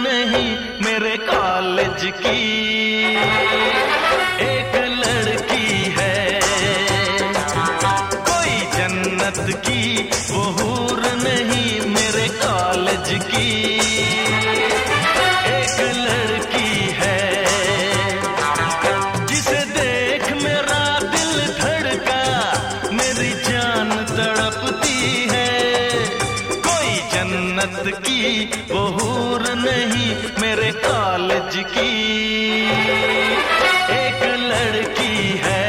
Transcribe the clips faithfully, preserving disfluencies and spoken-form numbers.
नहीं मेरे कॉलेज की एक लड़की है, कोई जन्नत की वो हूर नहीं मेरे कॉलेज की एक लड़की है, जिसे देख मेरा दिल धड़का, मेरी जान तड़पती है। कोई जन्नत की वो हूर नहीं मेरे कॉलेज की एक लड़की है।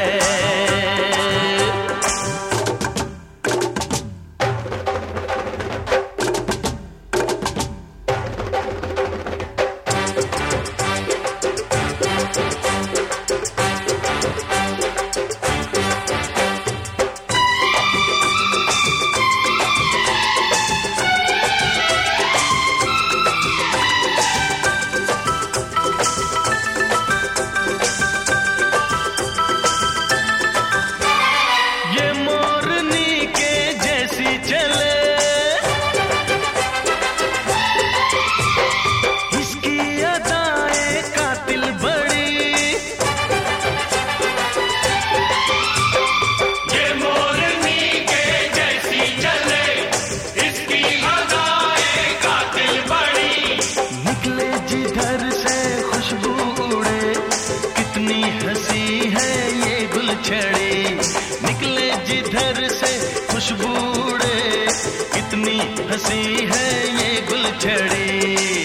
निकले जिधर से खुशबू उड़े, कितनी हंसी है ये गुलछड़ी।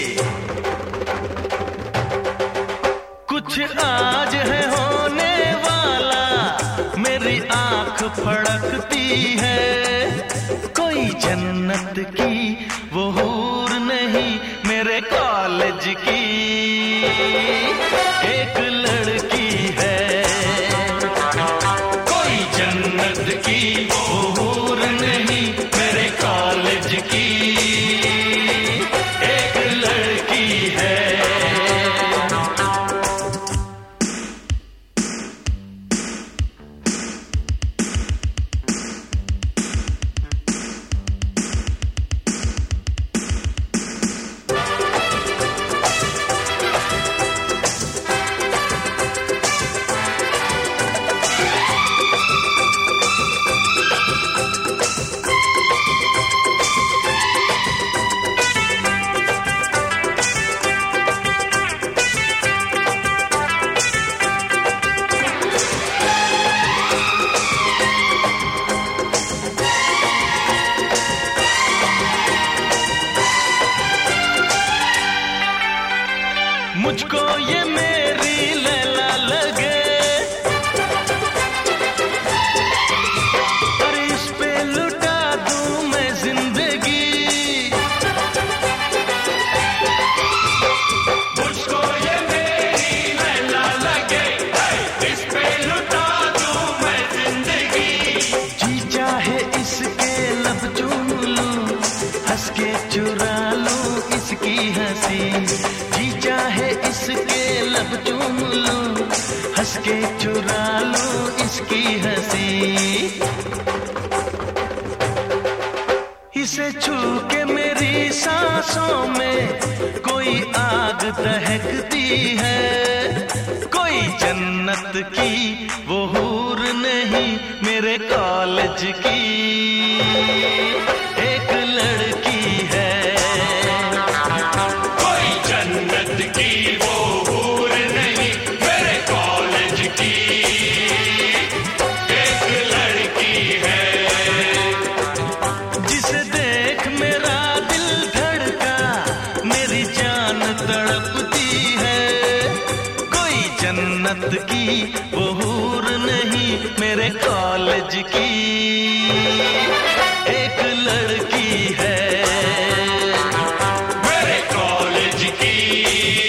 कुछ आज है होने वाला, मेरी आंख फड़कती है। कोई जन्नत की वो हूर नहीं मेरे कॉलेज की एक लड़की है, जन्नत की वो हूर नहीं मेरे कॉलेज की एक लड़की है। मुझको ये मेरी लैला लगे, और इस पे लुटा दूं मैं जिंदगी। मुझको ये मेरी लैला लगे, इस पे लुटा दूं मैं जिंदगी। जी चाहे इसके लब चूम लूं, हंस के चुरा लूं इसकी हंसी। जी चाहे इसके लब चूम लूं, हंस के चुरा लूं इसकी हंसी। इसे छू के मेरी सांसों में कोई आग दहकती है। कोई जन्नत की वो हूर नहीं मेरे कॉलेज की एक लड़की है। जन्नत की वो हूर नहीं मेरे कॉलेज की एक लड़की है मेरे कॉलेज की।